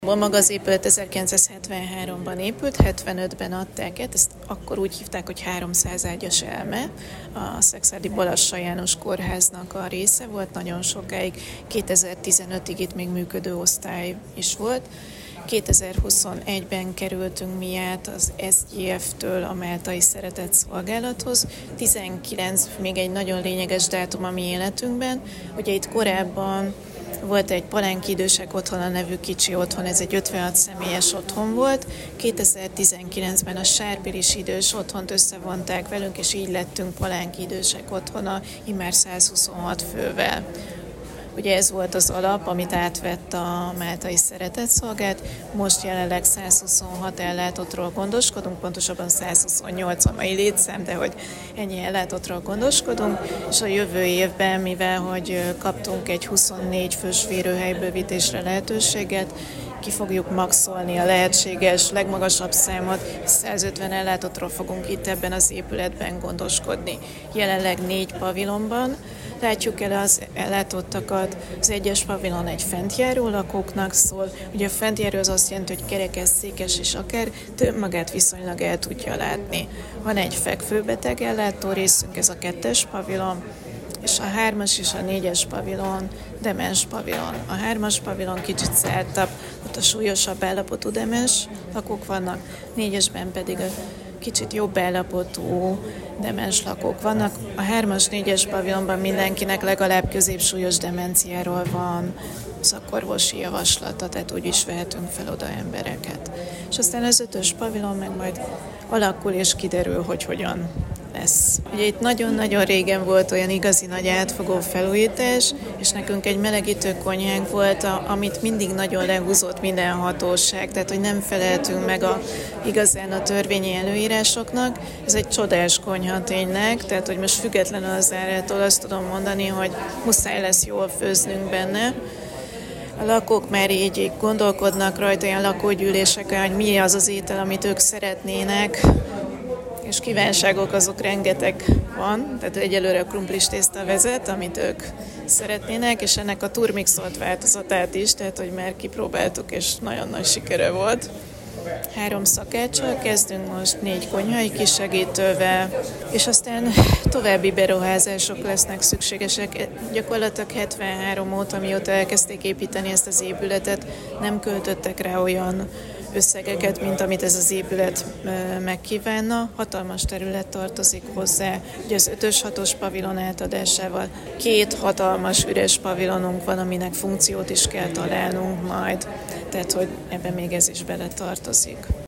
Maga az épület 1973-ban épült, 75-ben adták át, ezt akkor úgy hívták, hogy 300 ágyas elme. A Szekszárdi Balassa János Kórháznak a része volt nagyon sokáig, 2015-ig itt még működő osztály is volt. 2021-ben kerültünk mi át az SZGF-től a Máltai Szeretett Szolgálathoz. 19 még egy nagyon lényeges dátum a mi életünkben. Ugye itt korábban volt egy Palánki Idősek Otthona nevű kicsi otthon, ez egy 56 személyes otthon volt. 2019-ben a Sárpilis Idős Otthont összevonták velünk, és így lettünk Palánki Idősek Otthona, immár 126 fővel. Ugye ez volt az alap, amit átvett a Máltai Szeretett Szolgálat. Most jelenleg 126 ellátottról gondoskodunk, pontosabban 128 a mai létszám, de hogy ennyi ellátottról gondoskodunk, és a jövő évben, mivel hogy kaptunk egy 24 fős férőhelybővítésre lehetőséget, ki fogjuk maxolni a lehetséges legmagasabb számot, 150 ellátottról fogunk itt ebben az épületben gondoskodni. Jelenleg 4 pavilonban látjuk el az ellátottakat. Az egyes pavilon egy fentjáró lakóknak szól. Ugye a fentjáró az azt jelenti, hogy kerekes, székes és akár több magát viszonylag el tudja látni. Van egy fekvőbeteg ellátó részünk, ez a 2-es pavilon, és a 3-as és a 4-es pavilon demens pavilon. A 3-as pavilon kicsit szálltabb, ott a súlyosabb állapotú demens lakók vannak, 4-esben pedig a kicsit jobb állapotú demens lakók vannak. A 3-as, 4-es pavilonban mindenkinek legalább középsúlyos demenciáról van szakorvosi javaslata, tehát úgy is vehetünk fel oda embereket. És aztán az 5-ös pavilon meg majd alakul és kiderül, hogy hogyan lesz. Ugye itt nagyon-nagyon régen volt olyan igazi nagy átfogó felújítás, és nekünk egy melegítő konyhánk volt, amit mindig nagyon lehúzott minden hatóság, tehát hogy nem feleltünk meg igazán a törvényi előírásoknak. Ez egy csodás konyha tényleg, tehát hogy most függetlenül az árától azt tudom mondani, hogy muszáj lesz jól főznünk benne. A lakók már így gondolkodnak rajta olyan lakógyűléseken, hogy mi az az étel, amit ők szeretnének, és kívánságok azok rengeteg van, tehát egyelőre a krumplis tészta vezet, amit ők szeretnének, és ennek a turmixolt változatát is, tehát hogy már kipróbáltuk, és nagyon nagy sikere volt. 3 szakáccsal kezdünk most, 4 konyhai kisegítővel, és aztán további beruházások lesznek szükségesek. Gyakorlatilag 73 óta, mióta elkezdték építeni ezt az épületet, nem költöttek rá olyan összegeket, mint amit ez az épület megkívánna. Hatalmas terület tartozik hozzá. Ugye az 5-ös, 6-os pavilon átadásával 2 hatalmas üres pavilonunk van, aminek funkciót is kell találnunk majd. Tehát, hogy ebben még ez is bele tartozik.